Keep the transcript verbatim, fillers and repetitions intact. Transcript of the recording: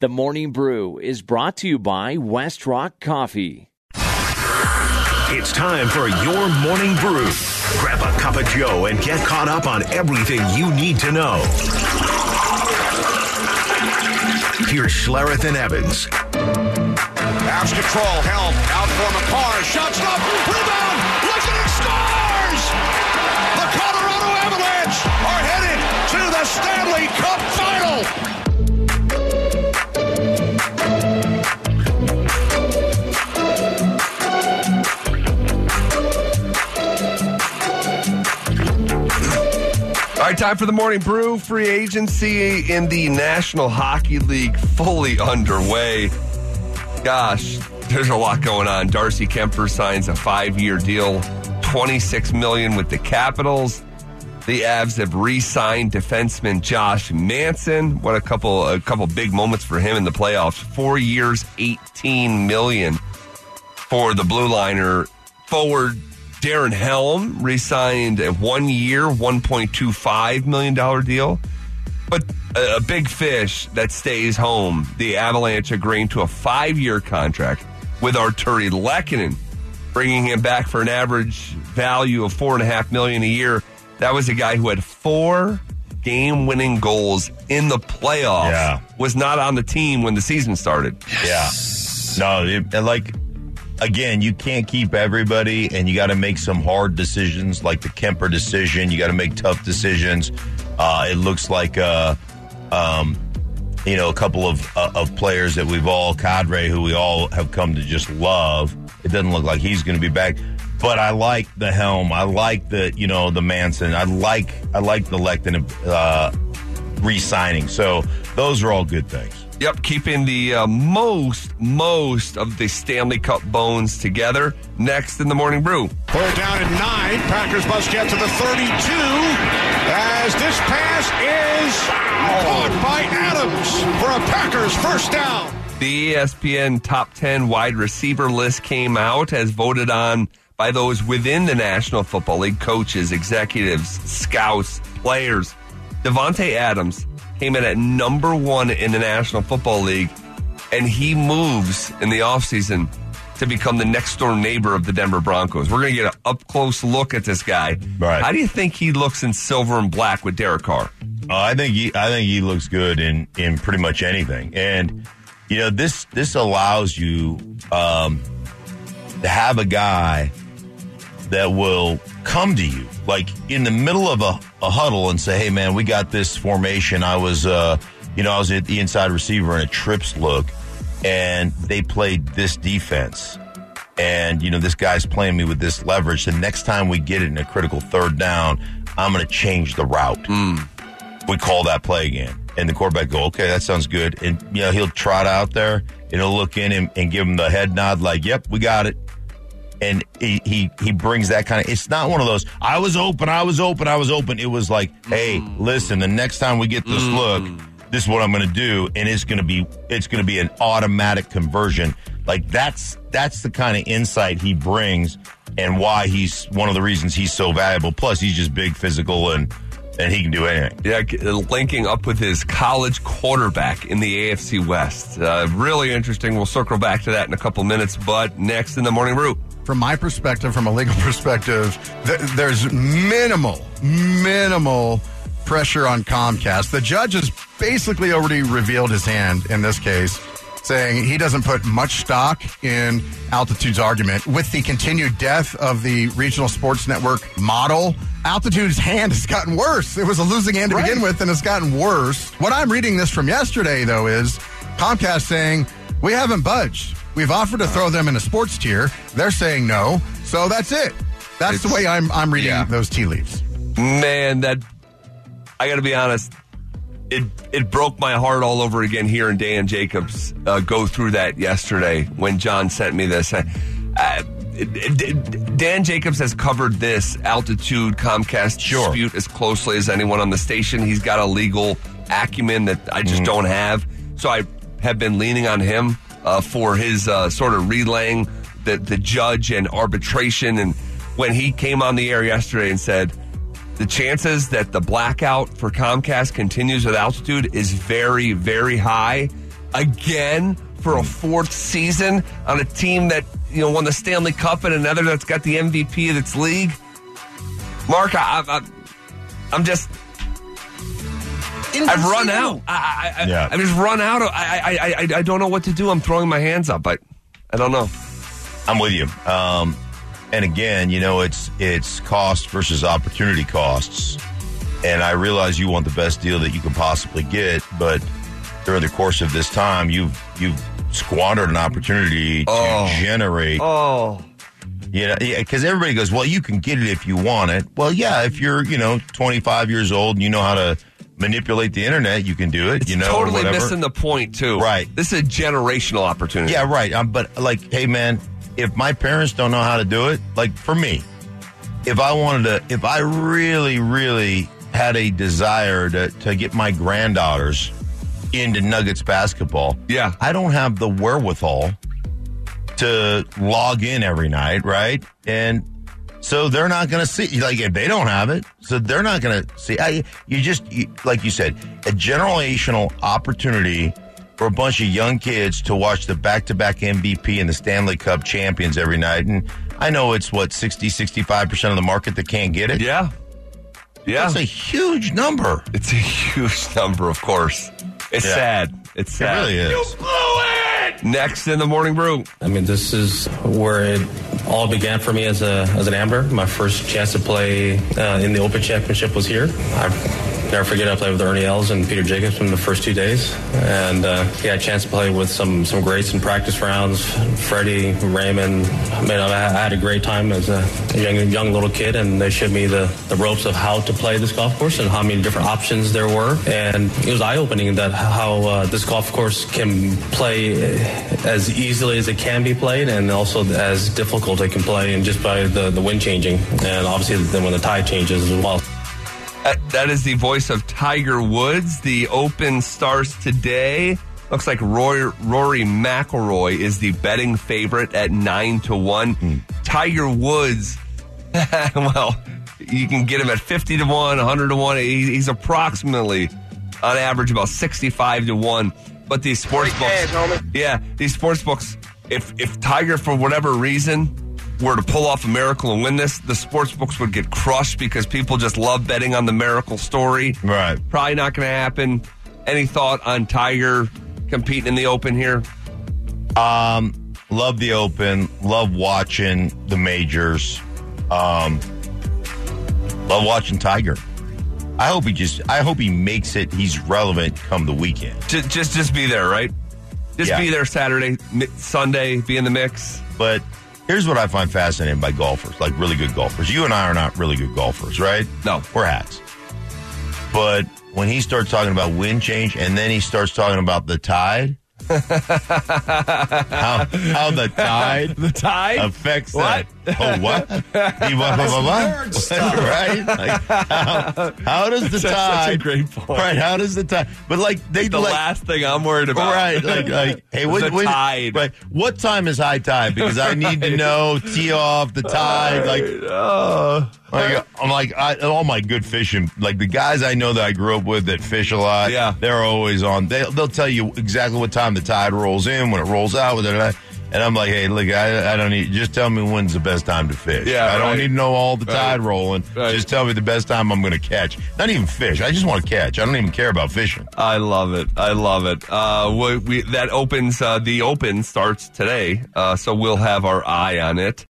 The Morning Brew is brought to you by West Rock Coffee. It's time for your Morning Brew. Grab a cup of Joe and get caught up on everything you need to know. Here's Schlereth and Evans. Avs control, held, out for McCarr, shots up, rebound, looks at it, scores! The Colorado Avalanche are headed to the Stanley Cup Final! All right, time for the Morning Brew. Free agency in the National Hockey League fully underway. Gosh, there's a lot going on. Darcy Kemper signs a five-year deal, twenty-six million dollars with the Capitals. The Avs have re-signed defenseman Josh Manson. What a couple, a couple big moments for him in the playoffs. Four years, eighteen million dollars for the blue liner. Forward Darren Helm re-signed a one-year, one point two five million dollars deal. But a, a big fish that stays home, the Avalanche agreeing to a five-year contract with Arturi Lehkonen, bringing him back for an average value of four point five million dollars a year. That was a guy who had four game-winning goals in the playoffs. Yeah. Was not on the team when the season started. Yeah. No, it, and like, again, you can't keep everybody, and you got to make some hard decisions, like the Kemper decision. You got to make tough decisions. Uh, it looks like, uh, um, you know, a couple of uh, of players that we've all, cadre, who we all have come to just love. It doesn't look like he's going to be back. But I like the Helm. I like the, you know, the Manson. I like I like the Lehkonen uh, re-signing. So those are all good things. Yep, keeping the uh, most, most of the Stanley Cup bones together. Next in the Morning Brew. Third down and nine. Packers must get to the thirty-two as this pass is caught by Adams for a Packers first down. The E S P N Top ten wide receiver list came out as voted on by those within the National Football League, coaches, executives, scouts, players. Davante Adams came in at number one in the National Football League, and he moves in the offseason to become the next-door neighbor of the Denver Broncos. We're going to get an up-close look at this guy. Right. How do you think he looks in silver and black with Derek Carr? Uh, I think he, I think he looks good in, in pretty much anything. And, you know, this this allows you um, to have a guy that will come to you, like in the middle of a, a huddle and say, hey, man, we got this formation. I was, uh, you know, I was at the inside receiver in a trips look, and they played this defense. And, you know, this guy's playing me with this leverage. The next time we get it in a critical third down, I'm going to change the route. Mm. We call that play again. And the quarterback go, okay, that sounds good. And, you know, he'll trot out there, and he'll look in and, and give him the head nod like, yep, we got it. And he, he he brings that kind of, it's not one of those, I was open, I was open, I was open. It was like, hey, mm. listen, the next time we get this mm. look, this is what I'm going to do. And it's going to be, it's going to be an automatic conversion. Like that's, that's the kind of insight he brings and why he's one of the reasons he's so valuable. Plus he's just big, physical, and, and he can do anything. Yeah, linking up with his college quarterback in the A F C West. Uh, really interesting. We'll circle back to that in a couple minutes, but next in the Morning Brew. From my perspective, from a legal perspective, th- there's minimal, minimal pressure on Comcast. The judge has basically already revealed his hand in this case, saying he doesn't put much stock in Altitude's argument. With the continued death of the regional sports network model, Altitude's hand has gotten worse. It was a losing hand to right. begin with, and it's gotten worse. What I'm reading this from yesterday, though, is Comcast saying, we haven't budged. We've offered to throw them in a sports tier. They're saying no. So that's it. That's it's, the way I'm I'm reading yeah. those tea leaves. Man, that I got to be honest. It it broke my heart all over again hearing Dan Jacobs uh, go through that yesterday when John sent me this. Uh, it, it, Dan Jacobs has covered this Altitude Comcast sure. dispute as closely as anyone on the station. He's got a legal acumen that I just mm. don't have. So I have been leaning on him. Uh, for his uh, sort of relaying the, the judge and arbitration. And when he came on the air yesterday and said, the chances that the blackout for Comcast continues with Altitude is very, very high. again for a fourth season on a team that, you know, won the Stanley Cup and another that's got the M V P of its league. Mark, I, I, I'm just... I've run out. I, I, yeah. I, I've just run out. Of, I, I, I, I don't know what to do. I'm throwing my hands up. I, I don't know. I'm with you. Um, and again, you know, it's it's cost versus opportunity costs. And I realize you want the best deal that you can possibly get, but during the course of this time, you've you've squandered an opportunity to oh. generate. Oh. You know, because everybody goes, well, you can get it if you want it. Well, yeah, if you're, you know, twenty-five years old and you know how to manipulate the internet, you can do it. It's you know, totally whatever. missing the point, too. Right. This is a generational opportunity. Yeah, right. Um, but, like, hey, man, if my parents don't know how to do it, like, for me, if I wanted to, if I really, really had a desire to, to get my granddaughters into Nuggets basketball, yeah, I don't have the wherewithal to log in every night, right? And so they're not going to see, like, if they don't have it, so they're not going to see. I, you just, you, like you said, a generational opportunity for a bunch of young kids to watch the back-to-back M V P and the Stanley Cup champions every night. And I know it's, what, sixty, sixty-five percent of the market that can't get it? Yeah. Yeah. That's a huge number. It's a huge number, of course. It's Yeah. sad. It's sad. It really is. You blew it! Next in the Morning Brew. I mean, this is where it all began for me as a as an Ambler. My first chance to play uh, in the Open Championship was here. I never forget I played with Ernie Els and Peter Jacobs in the first two days. And uh, yeah, I had a chance to play with some, some greats in practice rounds. Freddie, Raymond. I mean, I had a great time as a young, young little kid, and they showed me the, the ropes of how to play this golf course and how many different options there were. And it was eye-opening that how uh, this golf course can play as easily as it can be played, and also as difficult it can play, and just by the, the wind changing, and obviously then when the tide changes as well. That, that is the voice of Tiger Woods. The Open starts today. Looks like Roy, Rory McIlroy is the betting favorite at nine to one. Mm. Tiger Woods, well, you can get him at fifty to one, one hundred to one. He, he's approximately, on average, about sixty-five to one. But these sports books, yeah, these sports books, if if Tiger, for whatever reason, were to pull off a miracle and win this, the sports books would get crushed because people just love betting on the miracle story. Right. Probably not going to happen. Any thought on Tiger competing in the Open here? Um, love the Open. Love watching the majors. Um, love watching Tiger. I hope he just. I hope he makes it. He's relevant come the weekend. Just, just, just be there, right? Just Yeah. be there Saturday, Sunday. Be in the mix. But here's what I find fascinating by golfers, like really good golfers. You and I are not really good golfers, right? No. We're hacks. But when he starts talking about wind change and then he starts talking about the tide, how, how the tide The tide affects What? that. Oh, what? He, what, what, what, what? Right? Like, how, how does the That's tide... such a great point. Right, how does the tide... But like, they... the like, last thing I'm worried about. Right, like, like hey, what, the when, tide. right, what time is high tide? Because I need to know, tee off the tide. Like, Oh. like, I'm like, I, all my good fishing, like the guys I know that I grew up with that fish a lot, Yeah. they're always on. They, they'll tell you exactly what time the tide rolls in, when it rolls out, with it. And I'm like, hey, look, I, I don't need, just tell me when's the best time to fish. Yeah, I don't right. need to know all the Right. tide rolling. Right. Just tell me the best time I'm going to catch. Not even fish. I just want to catch. I don't even care about fishing. I love it. I love it. Uh, we, we, that opens, uh, the Open starts today, uh, so we'll have our eye on it.